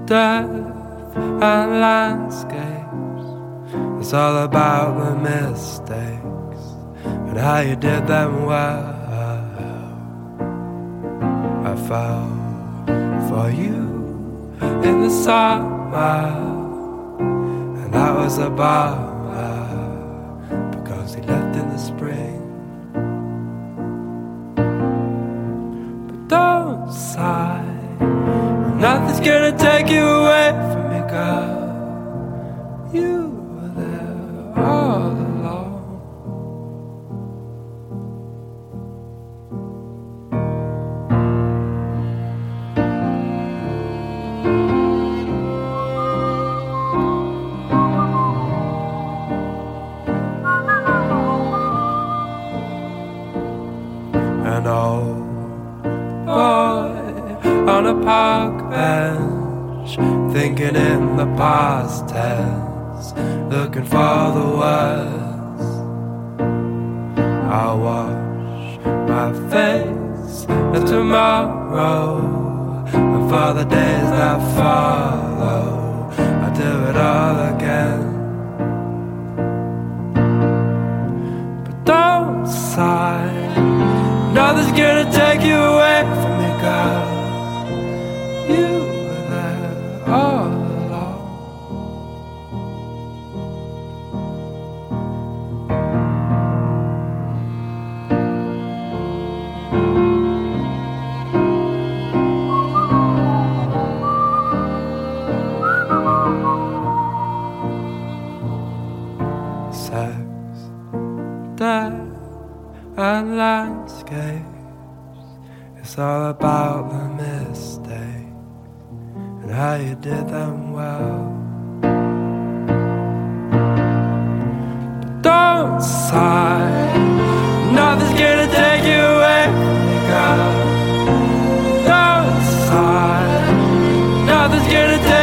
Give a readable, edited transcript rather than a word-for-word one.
death and landscapes. It's all about the mistakes and how you did them well. I fell for you in the summer, and that was a bummer because he left in the spring. But don't sigh, nothing's gonna take you away from me, girl. You were there all along. An old boy on a park bench, thinking in the past tense, looking for the words. I'll wash my face of tomorrow, and for the days that follow, I'll do it all again. But don't sigh, nothing's gonna take you away from me, girl. You were there all along. Sex, death, and landscapes. It's all about the mistakes and how you did them well. But don't sigh, nothing's gonna take you away from me, girl. Don't sigh, nothing's gonna take